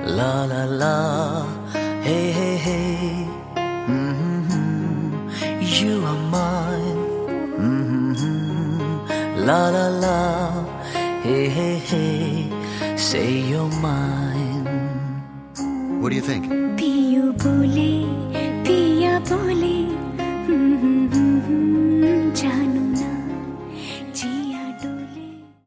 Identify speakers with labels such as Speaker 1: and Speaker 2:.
Speaker 1: La la la, hey hey hey, you are mine. La la la, hey hey hey, say you're mine.
Speaker 2: What do you think?
Speaker 3: पियो बोले पिया बोले जानू